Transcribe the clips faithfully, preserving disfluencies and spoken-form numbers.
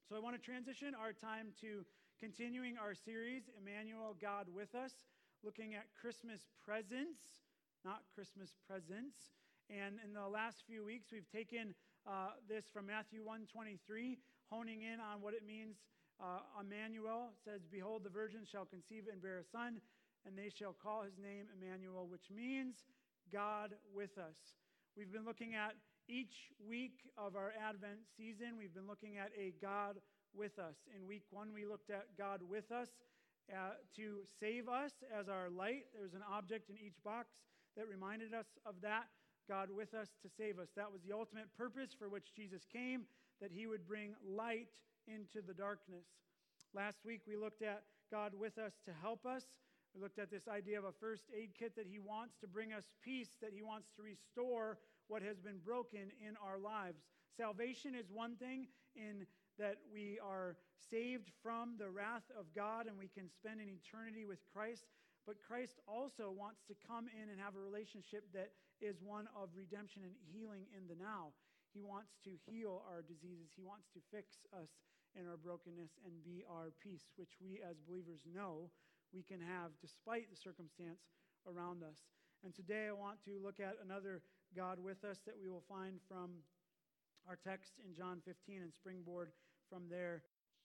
So I want to transition our time to continuing our series, Emmanuel, God with Us, looking at Christmas presents, not Christmas presents. And in the last few weeks, we've taken uh, this from Matthew one twenty-three, honing in on what it means. Uh, Emmanuel says, "Behold, the virgin shall conceive and bear a son, and they shall call his name Emmanuel," which means God with us. We've been looking at each week of our Advent season, we've been looking at a God with us. In week one, we looked at God with us uh, to save us as our light. There's an object in each box that reminded us of that. God with us to save us. That was the ultimate purpose for which Jesus came, that he would bring light into the darkness. Last week, we looked at God with us to help us. We looked at this idea of a first aid kit, that he wants to bring us peace, that he wants to restore what has been broken in our lives. Salvation is one thing, in that we are saved from the wrath of God and we can spend an eternity with Christ. But Christ also wants to come in and have a relationship that is one of redemption and healing in the now. He wants to heal our diseases. He wants to fix us in our brokenness and be our peace, which we as believers know we can have despite the circumstance around us. And today I want to look at another God with us that we will find from our text in John fifteen and springboard from there.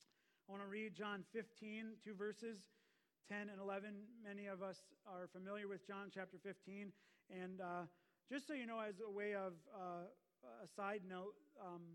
I want to read John fifteen, two verses, ten and eleven. Many of us are familiar with John chapter fifteen. And uh, just so you know, as a way of uh, a side note, um,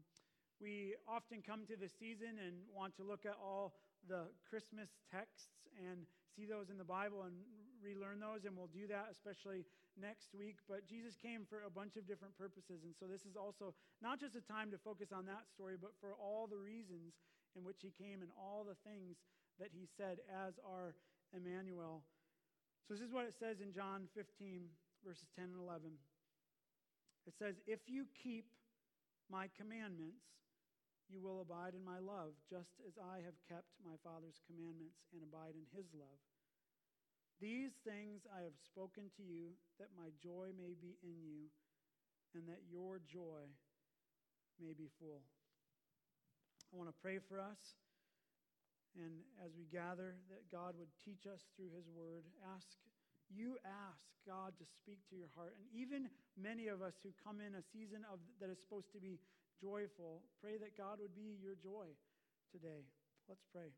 we often come to the season and want to look at all the Christmas texts and see those in the Bible and relearn those, and we'll do that especially next week. But Jesus came for a bunch of different purposes, and so this is also not just a time to focus on that story, but for all the reasons in which he came and all the things that he said as our Emmanuel. So this is what it says in John fifteen, verses ten and eleven. It says, "If you keep my commandments, you will abide in my love, just as I have kept my Father's commandments and abide in his love. These things I have spoken to you, that my joy may be in you, and that your joy may be full." I want to pray for us. And as we gather, that God would teach us through his word. Ask, you ask God to speak to your heart. And even many of us who come in a season of that is supposed to be joyful, pray that God would be your joy today. Let's pray.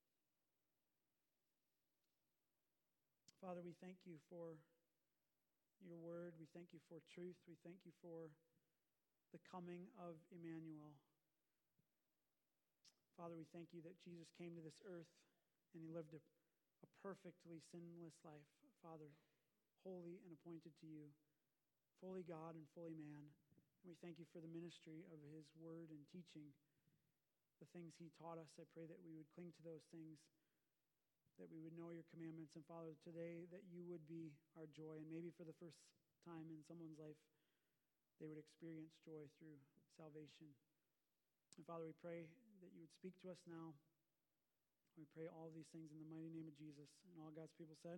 Father, we thank you for your word. We thank you for truth. We thank you for the coming of Emmanuel. Father, we thank you that Jesus came to this earth and he lived a, a perfectly sinless life. Father, holy and appointed to you, fully God and fully man. And we thank you for the ministry of his word and teaching, the things he taught us. I pray that we would cling to those things, that we would know your commandments. And Father, today that you would be our joy. And maybe for the first time in someone's life, they would experience joy through salvation. And Father, we pray that you would speak to us now. We pray all of these things in the mighty name of Jesus. And all God's people said.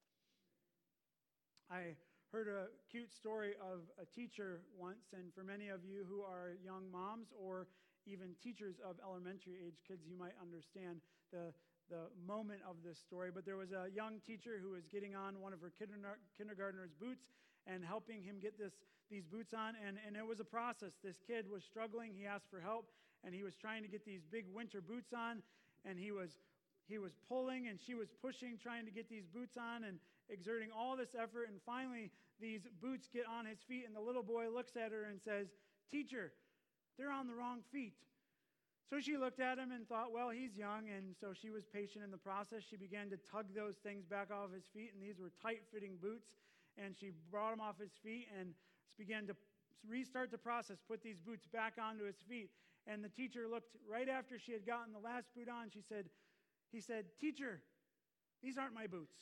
I heard a cute story of a teacher once, and for many of you who are young moms or even teachers of elementary age kids, you might understand the, the moment of this story. But there was a young teacher who was getting on one of her kindergartner's boots and helping him get this these boots on, and, and it was a process. This kid was struggling. He asked for help, and he was trying to get these big winter boots on, and he was He was pulling and she was pushing, trying to get these boots on and exerting all this effort. And finally, these boots get on his feet, and the little boy looks at her and says, "Teacher, they're on the wrong feet." So she looked at him and thought, well, he's young. And so she was patient in the process. She began to tug those things back off his feet, and these were tight-fitting boots. And she brought him off his feet and began to restart the process, put these boots back onto his feet. And the teacher looked right after she had gotten the last boot on. She said, He said, "Teacher, these aren't my boots."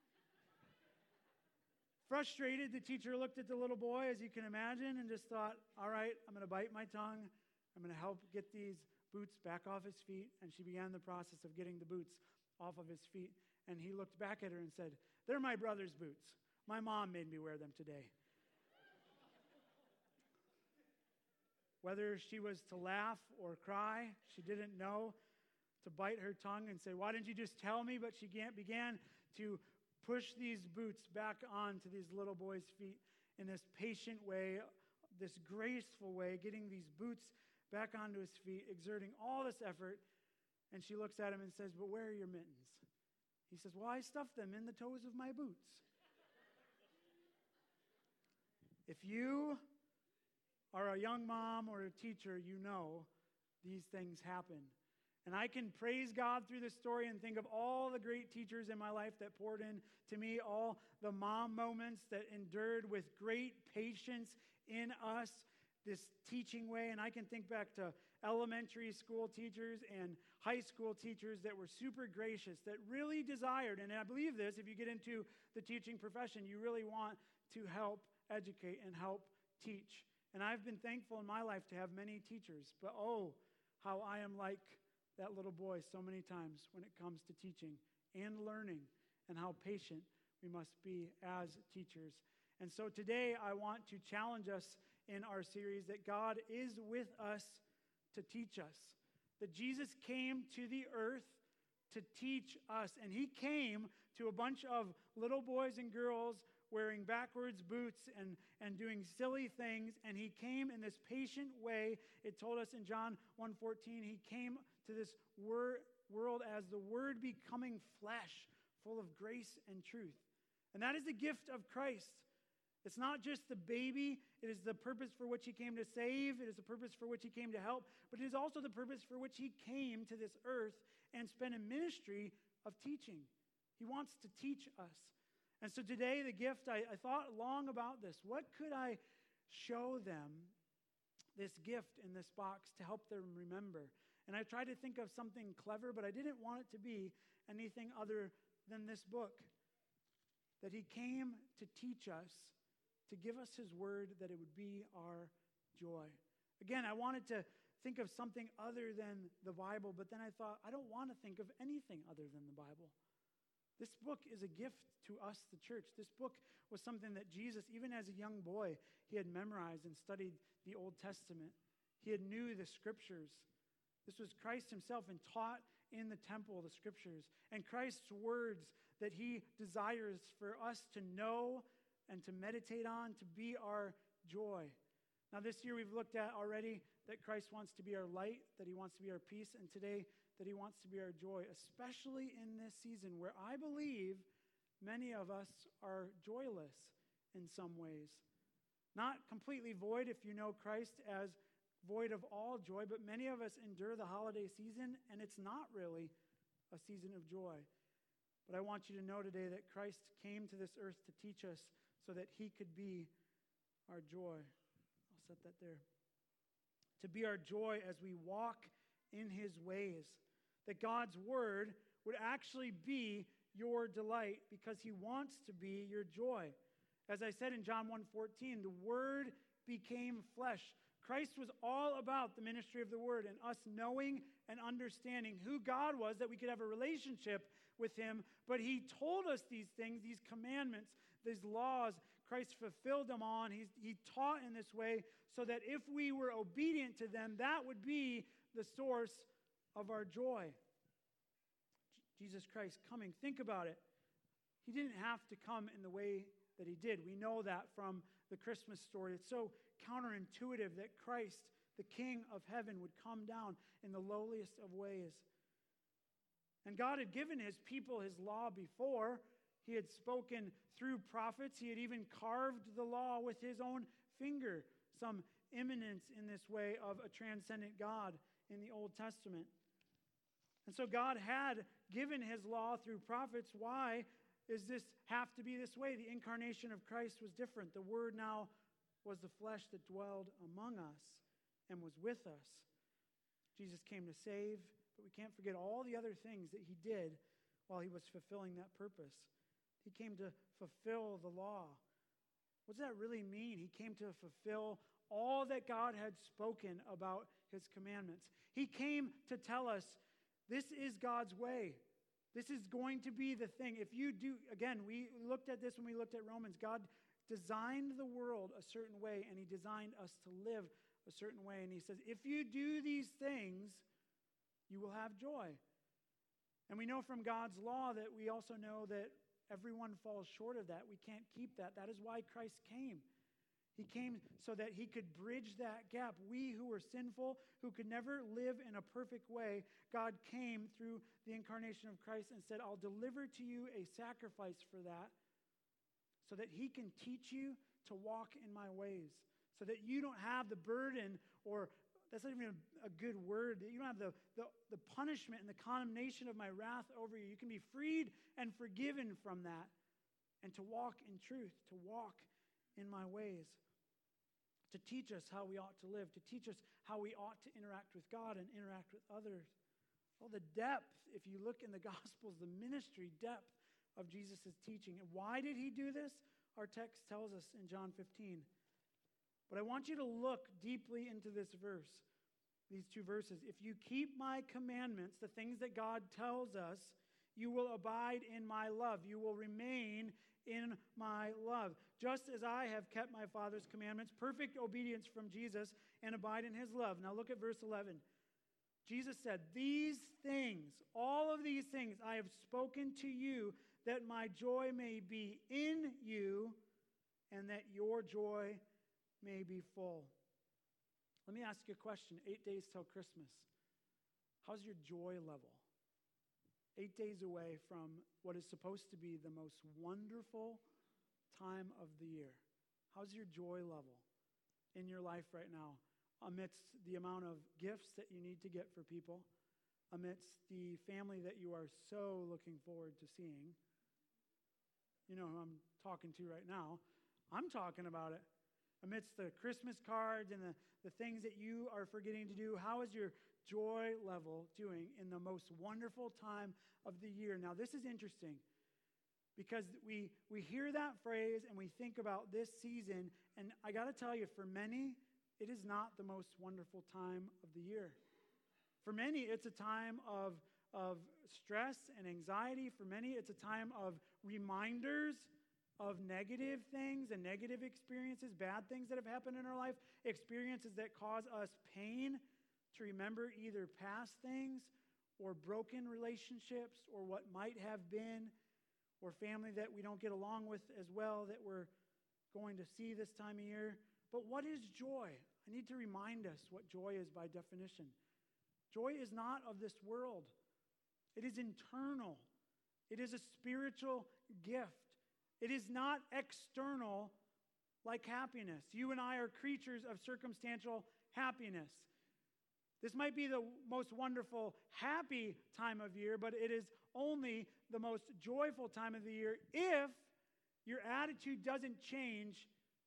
Frustrated, the teacher looked at the little boy, as you can imagine, and just thought, all right, I'm going to bite my tongue. I'm going to help get these boots back off his feet. And she began the process of getting the boots off of his feet. And he looked back at her and said, "They're my brother's boots. My mom made me wear them today." whether she was to laugh or cry. She didn't know, to bite her tongue and say, why didn't you just tell me? But she began to push these boots back onto these little boys' feet in this patient way, this graceful way, getting these boots back onto his feet, exerting all this effort. And she looks at him and says, but where are your mittens? He says, well, I stuffed them in the toes of my boots. If you are a young mom or a teacher, you know these things happen. And I can praise God through this story and think of all the great teachers in my life that poured in to me, all the mom moments that endured with great patience in us this teaching way. And I can think back to elementary school teachers and high school teachers that were super gracious, that really desired, and I believe this, if you get into the teaching profession, you really want to help educate and help teach. And I've been thankful in my life to have many teachers, but oh, how I am like that little boy so many times when it comes to teaching and learning, and how patient we must be as teachers. And so today I want to challenge us in our series that God is with us to teach us. That Jesus came to the earth to teach us. And he came to a bunch of little boys and girls wearing backwards boots and, and doing silly things. And he came in this patient way. It told us in John one fourteen, he came to this wor- world as the Word becoming flesh, full of grace and truth. And that is the gift of Christ. It's not just the baby. It is the purpose for which he came to save. It is the purpose for which he came to help. But it is also the purpose for which he came to this earth and spent a ministry of teaching. He wants to teach us. And so today, the gift, I, I thought long about this. What could I show them, this gift in this box, to help them remember? And I tried to think of something clever, but I didn't want it to be anything other than this book. That he came to teach us, to give us his word, that it would be our joy. Again, I wanted to think of something other than the Bible, but then I thought, I don't want to think of anything other than the Bible. This book is a gift to us, the church. This book was something that Jesus, even as a young boy, he had memorized and studied the Old Testament. He had knew the scriptures. This was Christ himself and taught in the temple the scriptures. And Christ's words that he desires for us to know and to meditate on, to be our joy. Now this year we've looked at already that Christ wants to be our light, that he wants to be our peace, and today that he wants to be our joy, especially in this season where I believe many of us are joyless in some ways. Not completely void if you know Christ as void of all joy, but many of us endure the holiday season and it's not really a season of joy. But I want you to know today that Christ came to this earth to teach us so that he could be our joy. I'll set that there. To be our joy as we walk in his ways. That God's word would actually be your delight because he wants to be your joy. As I said in John one fourteen, the word became flesh. Christ was all about the ministry of the word and us knowing and understanding who God was, that we could have a relationship with him. But he told us these things, these commandments, these laws. Christ fulfilled them on. He's, he taught in this way so that if we were obedient to them, that would be the source of our joy. J- Jesus Christ coming. Think about it. He didn't have to come in the way that he did. We know that from the Christmas story. It's so counterintuitive that Christ, the King of heaven, would come down in the lowliest of ways. And God had given his people his law before. He had spoken through prophets. He had even carved the law with his own finger. Some imminence in this way of a transcendent God in the Old Testament. And so God had given his law through prophets. Why does this have to be this way? The incarnation of Christ was different. The Word now was the flesh that dwelled among us and was with us. Jesus came to save, but we can't forget all the other things that he did while he was fulfilling that purpose. He came to fulfill the law. What does that really mean? He came to fulfill all that God had spoken about his commandments. He came to tell us, this is God's way. This is going to be the thing. If you do, again, we looked at this when we looked at Romans. God designed the world a certain way, and he designed us to live a a certain way. And he says, if you do these things, you will have joy. And we know from God's law that we also know that everyone falls short of that. We can't keep that. That is why Christ came. He came so that he could bridge that gap. We who were sinful, who could never live in a perfect way, God came through the incarnation of Christ and said, I'll deliver to you a sacrifice for that so that he can teach you to walk in my ways, so that you don't have the burden, or that's not even a, a good word, that you don't have the, the, the punishment and the condemnation of my wrath over you. You can be freed and forgiven from that, and to walk in truth, to walk in my ways, to teach us how we ought to live, to teach us how we ought to interact with God and interact with others. Well, the depth, if you look in the Gospels, the ministry depth of Jesus' teaching. And why did he do this? Our text tells us in John fifteen. But I want you to look deeply into this verse, these two verses. If you keep my commandments, the things that God tells us, you will abide in my love. You will remain in my love. Just as I have kept my Father's commandments, perfect obedience from Jesus, and abide in his love. Now look at verse eleven. Jesus said, these things, all of these things I have spoken to you, that my joy may be in you, and that your joy may be full. Let me ask you a question. Eight days till Christmas. How's your joy level? Eight days away from what is supposed to be the most wonderful time of the year. How's your joy level in your life right now, amidst the amount of gifts that you need to get for people, amidst the family that you are so looking forward to seeing? You know who I'm talking to right now. I'm talking about it. Amidst the Christmas cards and the, the things that you are forgetting to do, how is your joy level doing in the most wonderful time of the year? Now, this is interesting because we, we hear that phrase and we think about this season, and I got to tell you, for many, it is not the most wonderful time of the year. For many, it's a time of of stress and anxiety. For many, it's a time of reminders of negative things and negative experiences, bad things that have happened in our life, experiences that cause us pain to remember either past things or broken relationships or what might have been, or family that we don't get along with as well that we're going to see this time of year. But what is joy? I need to remind us what joy is by definition. Joy is not of this world. It is internal. It is a spiritual gift. It is not external like happiness. You and I are creatures of circumstantial happiness. This might be the most wonderful, happy time of year, but it is only the most joyful time of the year if your attitude doesn't change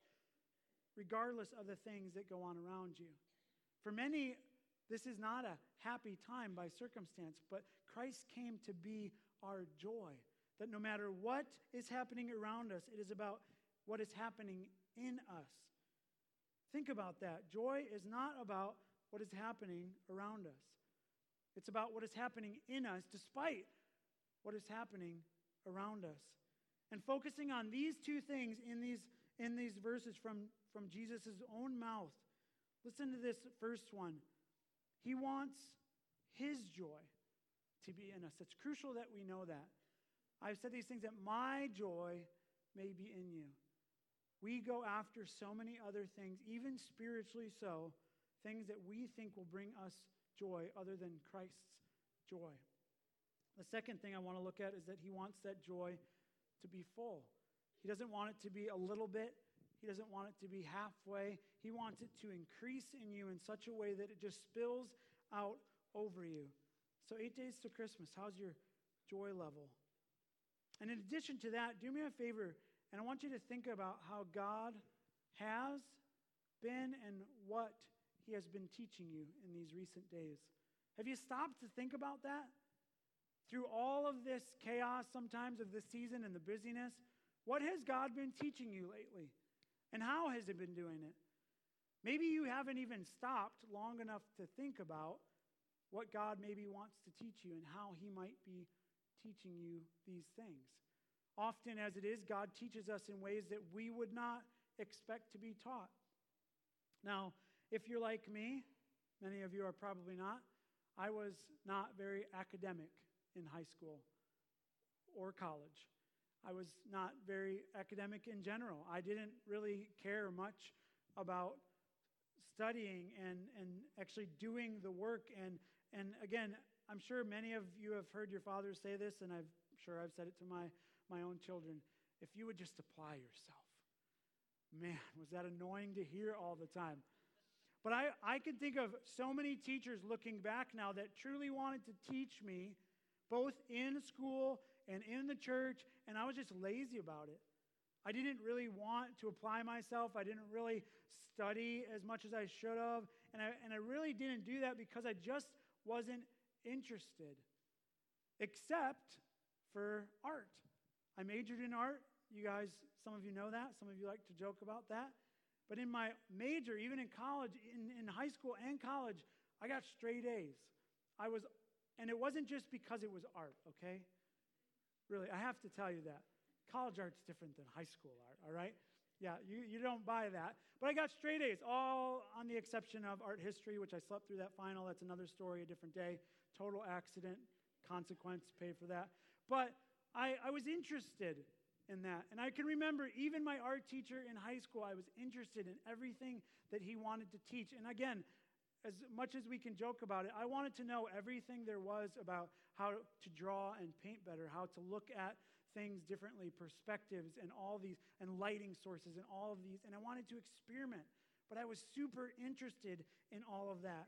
regardless of the things that go on around you. For many, this is not a happy time by circumstance, but Christ came to be our joy. That no matter what is happening around us, it is about what is happening in us. Think about that. Joy is not about what is happening around us. It's about what is happening in us despite what is happening around us. And focusing on these two things in these, in these verses from, from Jesus' own mouth. Listen to this first one. He wants his joy to be in us. It's crucial that we know that. I've said these things, that my joy may be in you. We go after so many other things, even spiritually so, things that we think will bring us joy other than Christ's joy. The second thing I want to look at is that he wants that joy to be full. He doesn't want it to be a little bit. He doesn't want it to be halfway. He wants it to increase in you in such a way that it just spills out over you. So eight days to Christmas, how's your joy level? And in addition to that, do me a favor, and I want you to think about how God has been and what he has been teaching you in these recent days. Have you stopped to think about that? Through all of this chaos sometimes of this season and the busyness, what has God been teaching you lately? And how has he been doing it? Maybe you haven't even stopped long enough to think about what God maybe wants to teach you and how he might be teaching you these things. Often as it is, God teaches us in ways that we would not expect to be taught. Now, if you're like me, many of you are probably not, I was not very academic in high school or college. I was not very academic in general. I didn't really care much about studying and, and actually doing the work. And, and again, I'm sure many of you have heard your fathers say this, and I'm sure I've said it to my, my own children. If you would just apply yourself. Man, was that annoying to hear all the time. But I, I can think of so many teachers looking back now that truly wanted to teach me, both in school and in the church, and I was just lazy about it. I didn't really want to apply myself. I didn't really study as much as I should have. And I, and I really didn't do that because I just wasn't interested, except for art. I majored in art. You guys, some of you know that. Some of you like to joke about that. But in my major, even in college, in, in high school and college, I got straight A's. I was, and it wasn't just because it was art, okay? Really, I have to tell you that. College art's different than high school art, all right? Yeah, you, you don't buy that. But I got straight A's, all on the exception of art history, which I slept through that final. That's another story, a different day. Total accident, consequence, paid for that. But I, I was interested in that. And I can remember even my art teacher in high school, I was interested in everything that he wanted to teach. And again, as much as we can joke about it, I wanted to know everything there was about how to draw and paint better, how to look at things differently, perspectives and all these, and lighting sources and all of these. And I wanted to experiment. But I was super interested in all of that.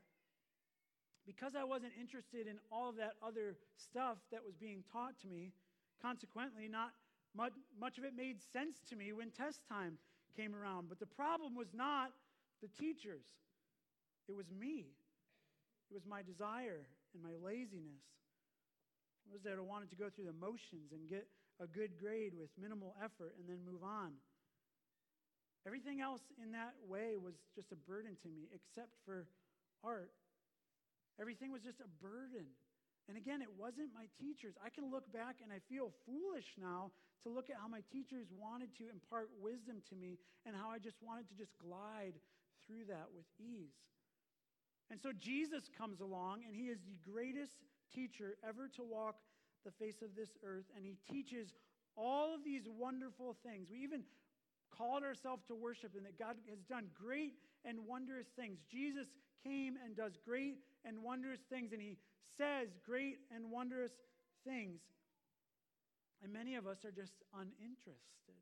Because I wasn't interested in all of that other stuff that was being taught to me, consequently, not much, much of it made sense to me when test time came around. But the problem was not the teachers. It was me. It was my desire and my laziness. It was that I wanted to go through the motions and get a good grade with minimal effort and then move on. Everything else in that way was just a burden to me, except for art. Everything was just a burden. And again, it wasn't my teachers. I can look back and I feel foolish now to look at how my teachers wanted to impart wisdom to me and how I just wanted to just glide through that with ease. And so Jesus comes along, and he is the greatest teacher ever to walk the face of this earth, and he teaches all of these wonderful things. We even called ourselves to worship, and that God has done great and wondrous things. Jesus came and does great and wondrous things, and he says great and wondrous things. And many of us are just uninterested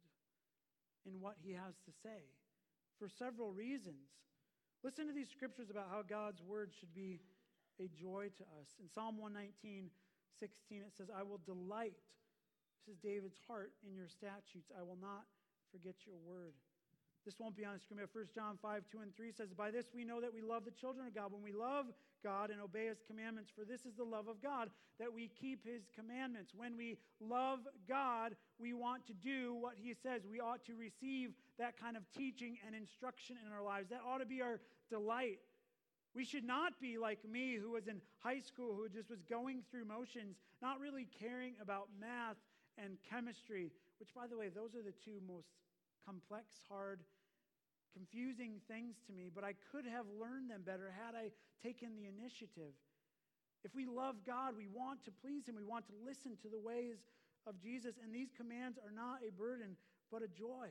in what he has to say for several reasons. Listen to these scriptures about how God's word should be a joy to us. In Psalm one nineteen, sixteen, it says, I will delight, this is David's heart, in your statutes. I will not forget your word. This won't be on the screen, but First John five, two and three says, by this we know that we love the children of God, when we love God and obey his commandments. For this is the love of God, that we keep his commandments. When we love God, we want to do what he says. We ought to receive that kind of teaching and instruction in our lives. That ought to be our delight. We should not be like me, who was in high school, who just was going through motions, not really caring about math and chemistry, which, by the way, those are the two most complex, hard, confusing things to me, but I could have learned them better had I taken the initiative. If we love God, we want to please him. We want to listen to the ways of Jesus, and these commands are not a burden, but a joy.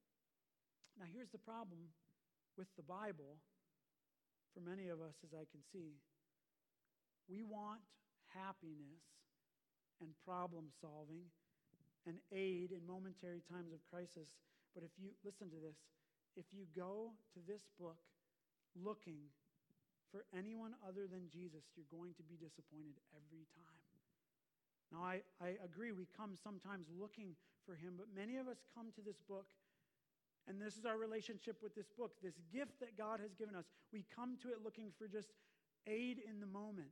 Now, here's the problem with the Bible, for many of us, as I can see. We want happiness and problem solving and aid in momentary times of crisis. But if you, listen to this, if you go to this book looking for anyone other than Jesus, you're going to be disappointed every time. Now, I, I agree, we come sometimes looking for him, but many of us come to this book, and this is our relationship with this book, this gift that God has given us. We come to it looking for just aid in the moment.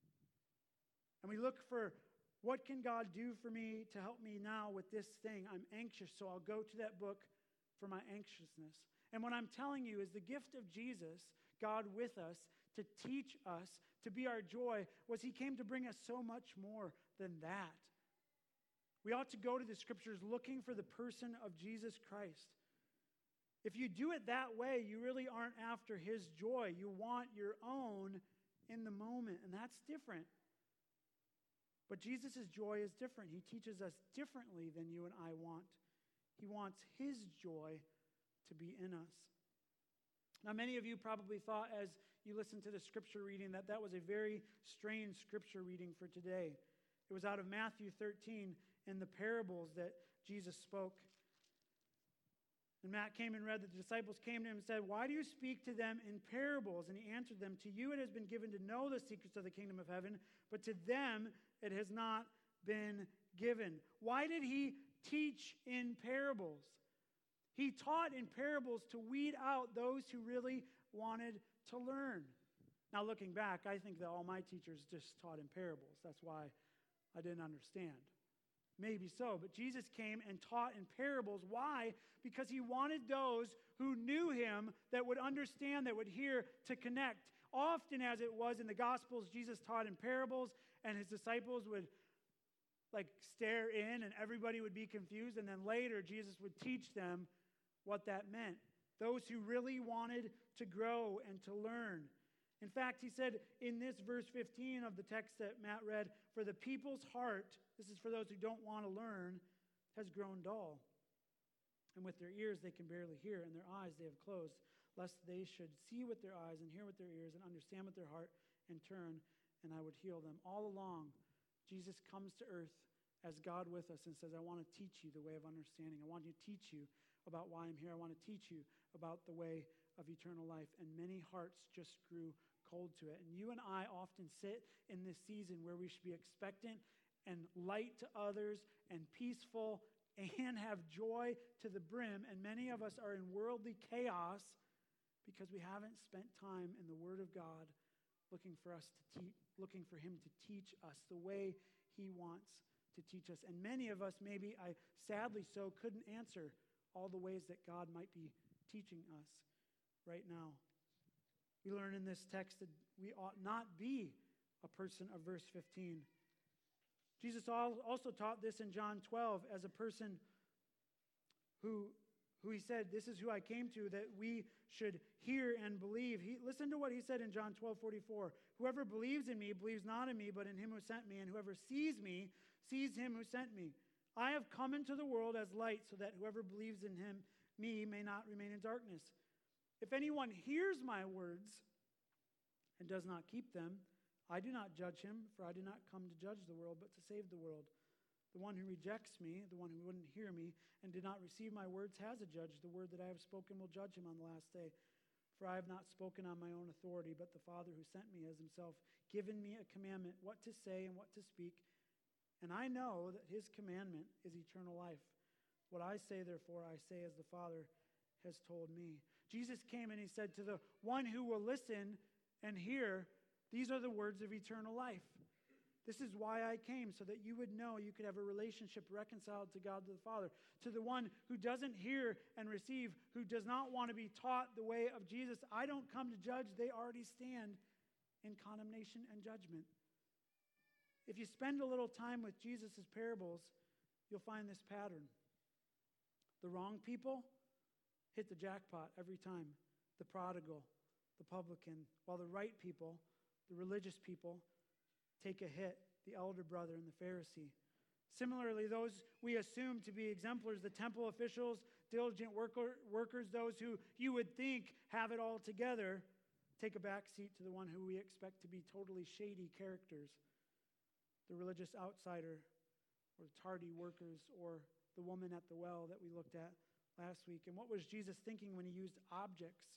And we look for, what can God do for me to help me now with this thing? I'm anxious, so I'll go to that book for my anxiousness. And what I'm telling you is the gift of Jesus, God with us, to teach us, to be our joy, was he came to bring us so much more than that. We ought to go to the scriptures looking for the person of Jesus Christ. If you do it that way, you really aren't after his joy. You want your own in the moment, and that's different. But Jesus' joy is different. He teaches us differently than you and I want. He wants his joy to be in us. Now, many of you probably thought as you listened to the scripture reading that that was a very strange scripture reading for today. It was out of Matthew thirteen in the parables that Jesus spoke. And Matt came and read that the disciples came to him and said, "Why do you speak to them in parables?" And he answered them, "To you it has been given to know the secrets of the kingdom of heaven, but to them it has not been given." Why did he teach in parables? He taught in parables to weed out those who really wanted to learn. Now, looking back, I think that all my teachers just taught in parables. That's why I didn't understand. Maybe so, but Jesus came and taught in parables. Why? Because he wanted those who knew him, that would understand, that would hear, to connect. Often, as it was in the Gospels, Jesus taught in parables, and his disciples would like stare in, and everybody would be confused. And then later, Jesus would teach them what that meant. Those who really wanted to grow and to learn. In fact, he said in this verse fifteen of the text that Matt read, "For the people's heart," this is for those who don't want to learn, "has grown dull. And with their ears they can barely hear, and their eyes they have closed, lest they should see with their eyes and hear with their ears and understand with their heart and turn, and I would heal them." All along, Jesus comes to earth as God with us and says, "I want to teach you the way of understanding. I want to teach you about why I'm here. I want to teach you about the way of eternal life." And many hearts just grew cold to it. And you and I often sit in this season where we should be expectant and light to others and peaceful and have joy to the brim. And many of us are in worldly chaos because we haven't spent time in the Word of God looking for us to teach, looking for him to teach us the way he wants to teach us. And many of us, maybe I sadly so, couldn't answer all the ways that God might be teaching us right now. We learn in this text that we ought not be a person of verse fifteen. Jesus also taught this in John twelve as a person who, who he said, "This is who I came to, that we should hear and believe." He, listen to what he said in John twelve forty-four. "Whoever believes in me believes not in me, but in him who sent me. And whoever sees me sees him who sent me. I have come into the world as light, so that whoever believes in him, me, may not remain in darkness. If anyone hears my words and does not keep them, I do not judge him, for I did not come to judge the world, but to save the world. The one who rejects me, the one who wouldn't hear me, and did not receive my words, has a judge. The word that I have spoken will judge him on the last day. For I have not spoken on my own authority, but the Father who sent me has himself given me a commandment, what to say and what to speak. And I know that his commandment is eternal life. What I say, therefore, I say as the Father has told me." Jesus came and he said, to the one who will listen and hear, these are the words of eternal life. This is why I came, so that you would know you could have a relationship reconciled to God the Father. To the one who doesn't hear and receive, who does not want to be taught the way of Jesus, I don't come to judge. They already stand in condemnation and judgment. If you spend a little time with Jesus' parables, you'll find this pattern. The wrong people hit the jackpot every time. The prodigal, the publican, while the right people, the religious people, take a hit, the elder brother and the Pharisee. Similarly, those we assume to be exemplars, the temple officials, diligent worker, workers, those who you would think have it all together, take a back seat to the one who we expect to be totally shady characters. The religious outsider, or the tardy workers, or the woman at the well that we looked at last week. And what was Jesus thinking when he used objects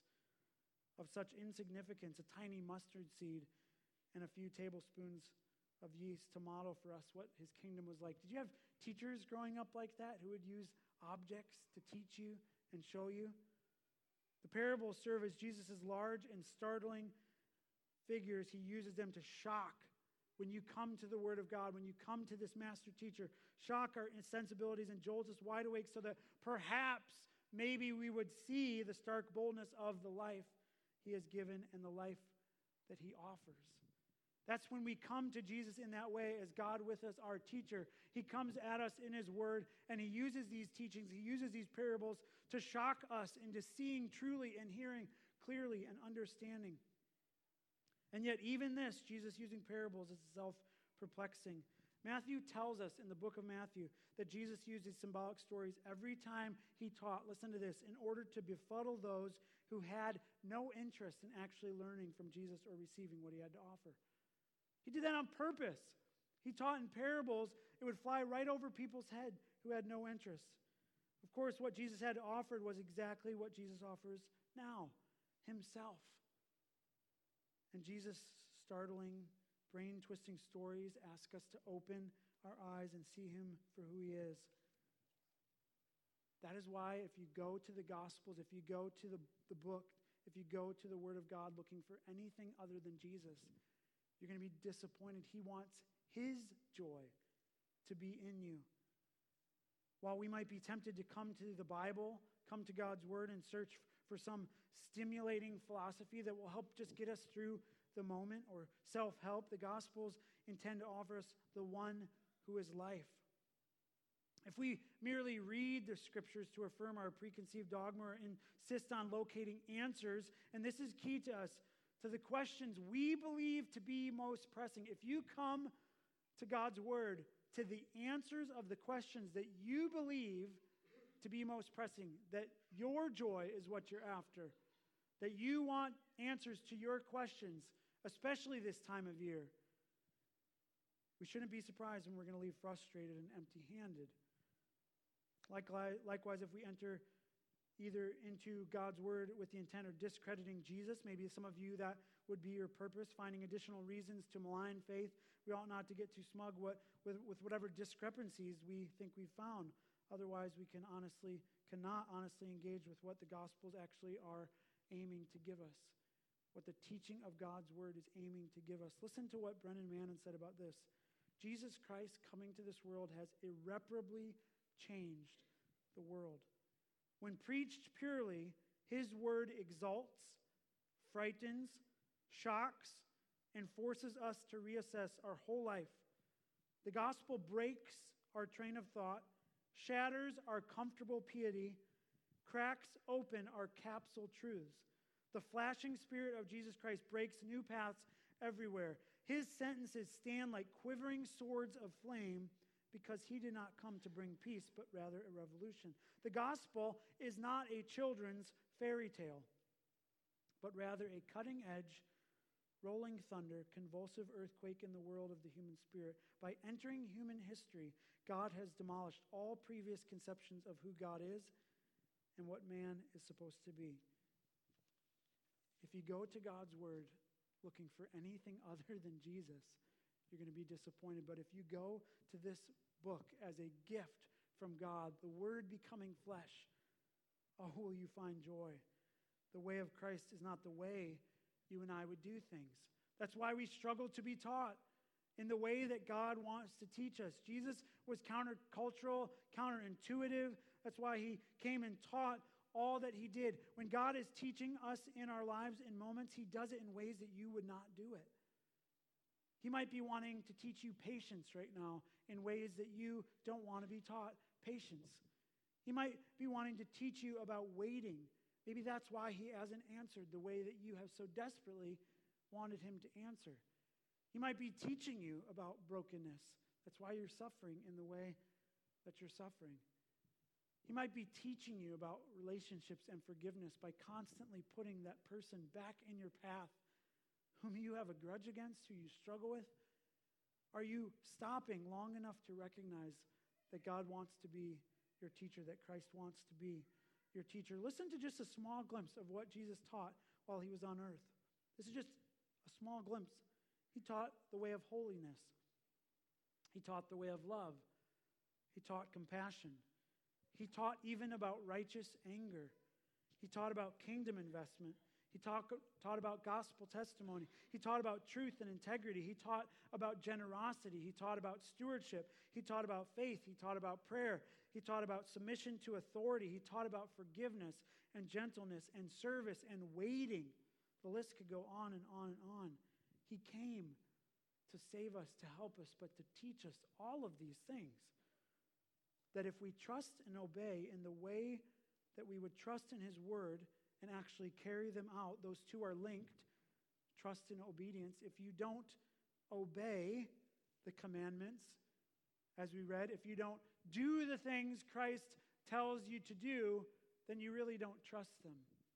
of such insignificance, a tiny mustard seed and a few tablespoons of yeast to model for us what his kingdom was like? Did you have teachers growing up like that who would use objects to teach you and show you? The parables serve as Jesus' large and startling figures. He uses them to shock. When you come to the Word of God, when you come to this master teacher, shock our sensibilities and jolt us wide awake so that perhaps, maybe we would see the stark boldness of the life he has given and the life that he offers. That's when we come to Jesus in that way as God with us, our teacher. He comes at us in his word, and he uses these teachings, he uses these parables to shock us into seeing truly and hearing clearly and understanding. And yet even this, Jesus using parables, is self-perplexing. Matthew tells us in the book of Matthew that Jesus uses symbolic stories every time he taught, listen to this, in order to befuddle those who had no interest in actually learning from Jesus or receiving what he had to offer. He did that on purpose. He taught in parables. It would fly right over people's head who had no interest. Of course, what Jesus had to offer was exactly what Jesus offers now, himself. And Jesus' startling, brain-twisting stories ask us to open our eyes and see him for who he is. That is why if you go to the Gospels, if you go to the, the book, if you go to the Word of God looking for anything other than Jesus, you're going to be disappointed. He wants his joy to be in you. While we might be tempted to come to the Bible, come to God's Word and search for some stimulating philosophy that will help just get us through the moment or self-help, the Gospels intend to offer us the one who is life. If we merely read the Scriptures to affirm our preconceived dogma or insist on locating answers, and this is key to us, to the questions we believe to be most pressing. If you come to God's Word, to the answers of the questions that you believe to be most pressing, that your joy is what you're after, that you want answers to your questions, especially this time of year, we shouldn't be surprised when we're going to leave frustrated and empty-handed. Likewise, likewise, if we enter either into God's Word with the intent of discrediting Jesus. Maybe some of you, that would be your purpose, finding additional reasons to malign faith. We ought not to get too smug what, with, with whatever discrepancies we think we've found. Otherwise, we can honestly, cannot honestly engage with what the Gospels actually are aiming to give us, what the teaching of God's Word is aiming to give us. Listen to what Brennan Manning said about this. Jesus Christ coming to this world has irreparably changed the world. When preached purely, his word exalts, frightens, shocks, and forces us to reassess our whole life. The gospel breaks our train of thought, shatters our comfortable piety, cracks open our capsule truths. The flashing Spirit of Jesus Christ breaks new paths everywhere. His sentences stand like quivering swords of flame, because he did not come to bring peace, but rather a revolution. The gospel is not a children's fairy tale, but rather a cutting-edge, rolling thunder, convulsive earthquake in the world of the human spirit. By entering human history, God has demolished all previous conceptions of who God is and what man is supposed to be. If you go to God's Word looking for anything other than Jesus, you're going to be disappointed. But if you go to this book as a gift from God, the Word becoming flesh, oh, will you find joy. The way of Christ is not the way you and I would do things. That's why we struggle to be taught in the way that God wants to teach us. Jesus was countercultural, counterintuitive. That's why he came and taught all that he did. When God is teaching us in our lives in moments, he does it in ways that you would not do it. He might be wanting to teach you patience right now in ways that you don't want to be taught patience. He might be wanting to teach you about waiting. Maybe that's why he hasn't answered the way that you have so desperately wanted him to answer. He might be teaching you about brokenness. That's why you're suffering in the way that you're suffering. He might be teaching you about relationships and forgiveness by constantly putting that person back in your path whom you have a grudge against, who you struggle with. Are you stopping long enough to recognize that God wants to be your teacher, that Christ wants to be your teacher? Listen to just a small glimpse of what Jesus taught while he was on earth. This is just a small glimpse. He taught the way of holiness. He taught the way of love. He taught compassion. He taught even about righteous anger. He taught about kingdom investment. He taught, taught about gospel testimony. He taught about truth and integrity. He taught about generosity. He taught about stewardship. He taught about faith. He taught about prayer. He taught about submission to authority. He taught about forgiveness and gentleness and service and waiting. The list could go on and on and on. He came to save us, to help us, but to teach us all of these things. That if we trust and obey in the way that we would trust in his word and actually carry them out, those two are linked, trust and obedience. If you don't obey the commandments, as we read, if you don't do the things Christ tells you to do, then you really don't trust them.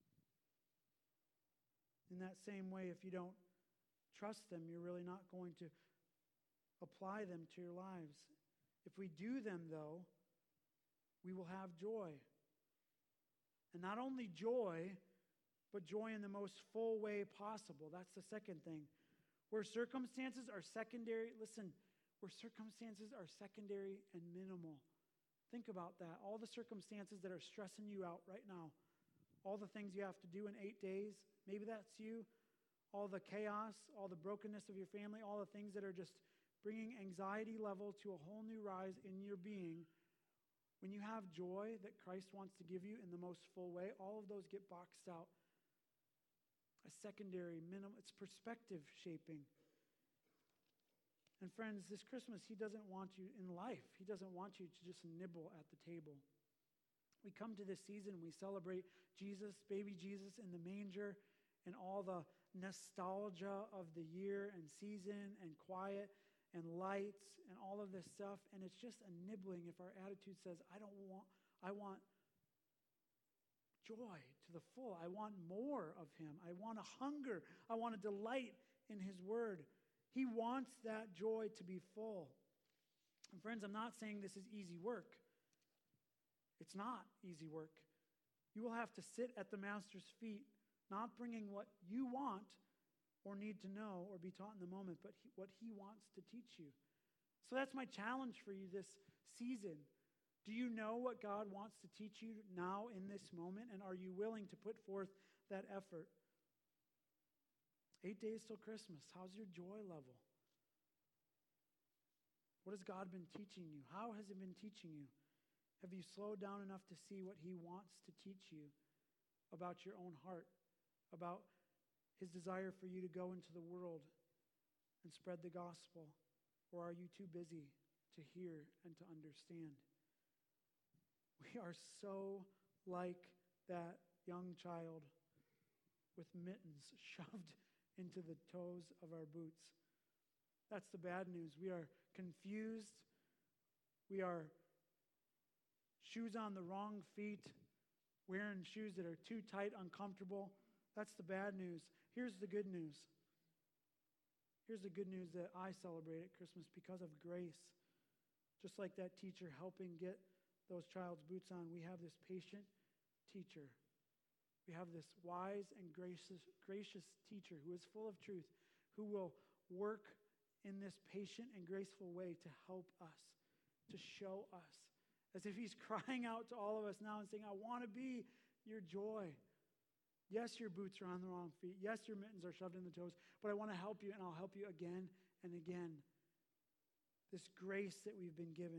In that same way, if you don't trust them, you're really not going to apply them to your lives. If we do them, though, we will have joy. And not only joy, but joy in the most full way possible. That's the second thing. Where circumstances are secondary, listen, where circumstances are secondary and minimal. Think about that. All the circumstances that are stressing you out right now, all the things you have to do in eight days, maybe that's you, all the chaos, all the brokenness of your family, all the things that are just bringing anxiety level to a whole new rise in your being. When you have joy that Christ wants to give you in the most full way, all of those get boxed out. A secondary, minimal, it's perspective shaping. And friends, this Christmas, he doesn't want you in life. He doesn't want you to just nibble at the table. We come to this season, we celebrate Jesus, baby Jesus in the manger, and all the nostalgia of the year and season and quiet and lights and all of this stuff. And it's just a nibbling if our attitude says, I don't want, I want joy to the full. I want more of him. I want a hunger. I want a delight in his word. He wants that joy to be full. And friends, I'm not saying this is easy work. It's not easy work. You will have to sit at the master's feet, not bringing what you want or need to know or be taught in the moment, but he, what he wants to teach you. So that's my challenge for you this season. Do you know what God wants to teach you now in this moment? And are you willing to put forth that effort? Eight days till Christmas. How's your joy level? What has God been teaching you? How has he been teaching you? Have you slowed down enough to see what he wants to teach you about your own heart, about his desire for you to go into the world and spread the gospel? Or are you too busy to hear and to understand? We are so like that young child with mittens shoved into the toes of our boots. That's the bad news. We are confused. We are shoes on the wrong feet, wearing shoes that are too tight, uncomfortable. That's the bad news. Here's the good news. Here's the good news that I celebrate at Christmas because of grace. Just like that teacher helping get those child's boots on, we have this patient teacher. We have this wise and gracious, gracious teacher who is full of truth, who will work in this patient and graceful way to help us, to show us, as if he's crying out to all of us now and saying, I want to be your joy. Yes, your boots are on the wrong feet. Yes, your mittens are shoved in the toes, but I want to help you, and I'll help you again and again. This grace that we've been given.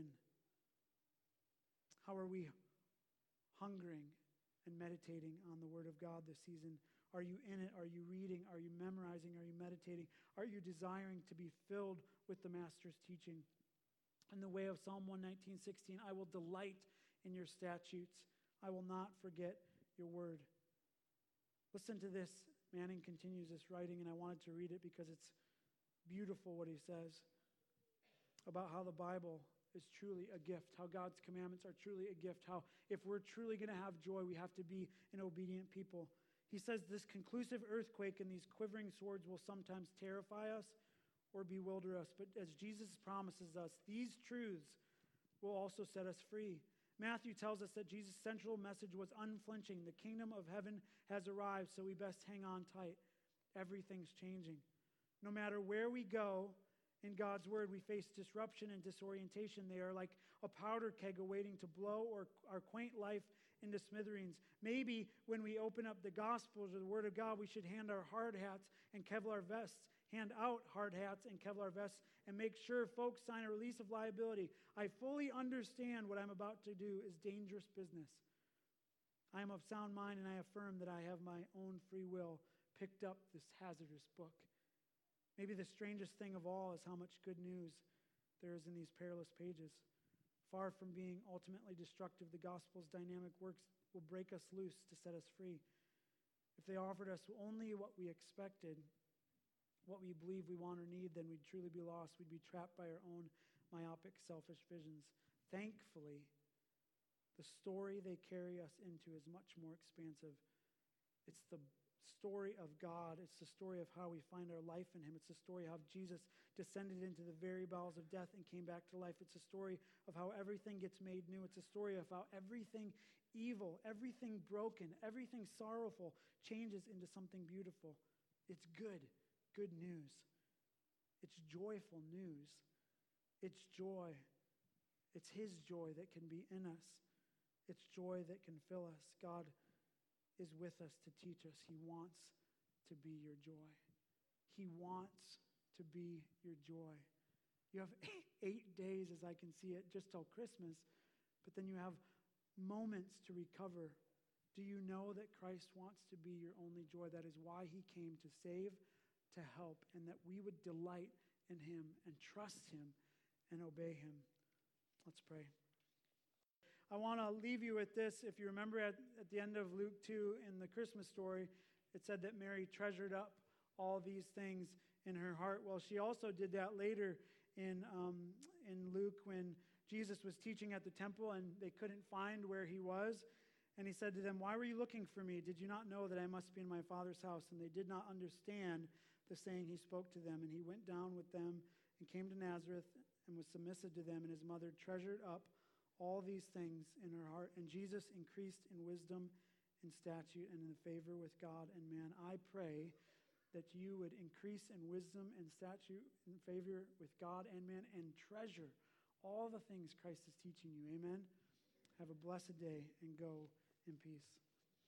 How are we hungering and meditating on the Word of God this season? Are you in it? Are you reading? Are you memorizing? Are you meditating? Are you desiring to be filled with the Master's teaching? In the way of Psalm one nineteen, sixteen, I will delight in your statutes. I will not forget your word. Listen to this. Manning continues this writing, and I wanted to read it because it's beautiful what he says about how the Bible is truly a gift, how God's commandments are truly a gift, how if we're truly going to have joy, we have to be an obedient people. He says this conclusive earthquake and these quivering swords will sometimes terrify us or bewilder us, but as Jesus promises us, these truths will also set us free. Matthew tells us that Jesus' central message was unflinching. The kingdom of heaven has arrived, so we best hang on tight. Everything's changing. No matter where we go in God's word, we face disruption and disorientation. They are like a powder keg awaiting to blow or our quaint life into smithereens. Maybe when we open up the Gospels or the Word of God, we should hand our hard hats and Kevlar vests, hand out hard hats and Kevlar vests, and make sure folks sign a release of liability. I fully understand what I'm about to do is dangerous business. I am of sound mind, and I affirm that I have my own free will picked up this hazardous book. Maybe the strangest thing of all is how much good news there is in these perilous pages. Far from being ultimately destructive, the gospel's dynamic works will break us loose to set us free. If they offered us only what we expected, what we believe we want or need, then we'd truly be lost. We'd be trapped by our own myopic, selfish visions. Thankfully, the story they carry us into is much more expansive. It's the story of God. It's the story of how we find our life in him. It's the story of how Jesus descended into the very bowels of death and came back to life. It's a story of how everything gets made new. It's a story of how everything evil, everything broken, everything sorrowful changes into something beautiful. It's good, good news. It's joyful news. It's joy. It's his joy that can be in us. It's joy that can fill us. God is with us to teach us. He wants to be your joy. He wants to be your joy. You have eight days, as I can see it, just till Christmas, but then you have moments to recover. Do you know that Christ wants to be your only joy? That is why he came, to save, to help, and that we would delight in him and trust him and obey him. Let's pray. I want to leave you with this. If you remember at, at the end of Luke two in the Christmas story, it said that Mary treasured up all these things in her heart. Well, she also did that later in, um, in Luke when Jesus was teaching at the temple and they couldn't find where he was. And he said to them, "Why were you looking for me? Did you not know that I must be in my Father's house?" And they did not understand the saying he spoke to them. And he went down with them and came to Nazareth and was submissive to them. And his mother treasured up all these things in her heart. And Jesus increased in wisdom and stature and in favor with God and man. I pray that you would increase in wisdom and stature in favor with God and man and treasure all the things Christ is teaching you. Amen. Have a blessed day and go in peace.